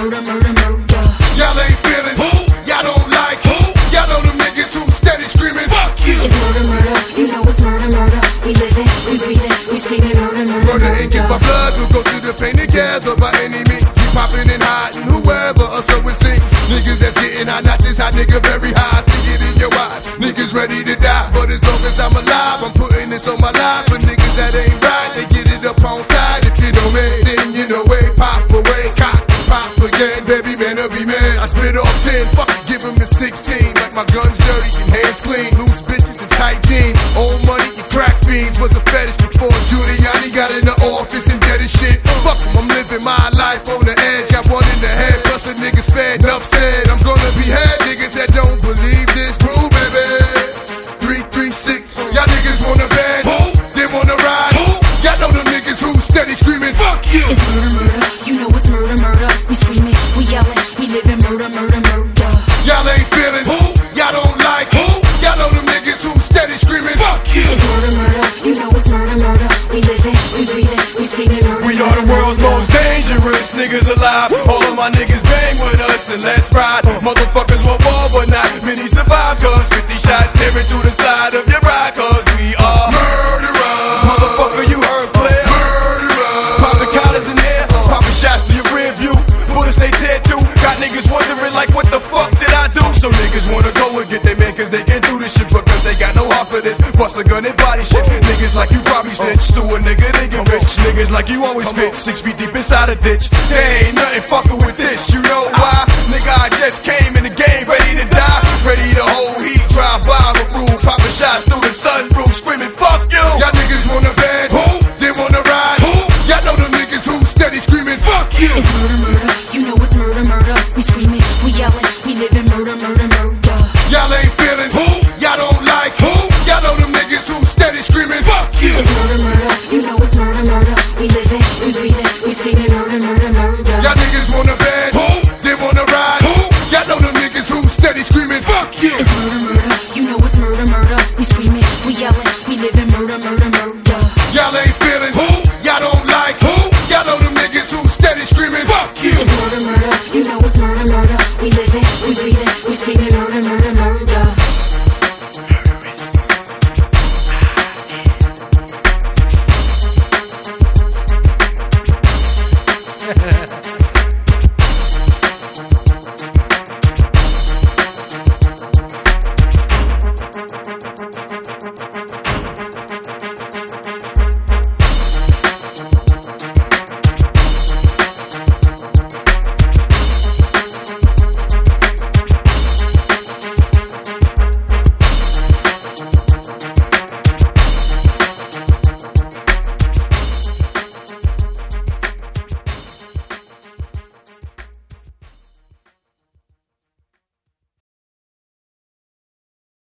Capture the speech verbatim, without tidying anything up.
murder, murder, murder. Y'all ain't feeling who? Y'all don't like who? Y'all know them niggas who steady screaming fuck you. It's murder, murder, you know it's murder, murder. We live it, we breathe it, we screaming murder, murder, Murder against my blood, we'll go through the pain together by any means. We popping and hiding, whoever, or so it seems. Niggas that's getting high, not this hot nigga very high. See it in your eyes, niggas ready to die. But as long as I'm alive, I'm putting this on my life. For niggas that ain't right, they get it up on side. If you know me, then you know way, pop away, cock, pop again, baby man, I'll be man. I spit off ten, fuck it, give him the sixteen. Like my guns dirty and hands clean, loose bitches and tight jeans. Old money and crack fiends was a fetish before Giuliani got in the office and did his shit. Fuck him, I'm living my life on the edge. Got one in the head, plus a niggas fed. Enough said, I'm gonna behead niggas that don't believe this crew, baby. Three, three, six. Y'all niggas wanna band? Who? They wanna ride? Who? Y'all know them niggas who steady screaming fuck you. It's murder, murder, you know it's murder, murder. We screaming, we yelling, we living murder, murder, murder. Y'all ain't feeling who? Y'all don't like who? Y'all know them niggas who steady screaming fuck you. It's murder, murder, you know it's murder, murder. We live it, we breathe it, we screaming murder, We are the world's most dangerous niggas alive. All of my niggas bang with us and let's ride. Motherfuckers want war but not many survive. Cause fifty shots tearing through the side of your ride. Cause we are murderers. Motherfucker, you heard clear. Murderers. Popping collars in there, popping shots to your rear view. Bullets they tear through. Got niggas wondering like what the fuck did I do? So niggas wanna go and get their man cause they can do this shit. Because they got no heart for this. Bust a gun and body shit. Niggas like you probably snitch to a nigga they get rich. Niggas like you always fit. Six feet deep inside a ditch. They ain't nothing fucking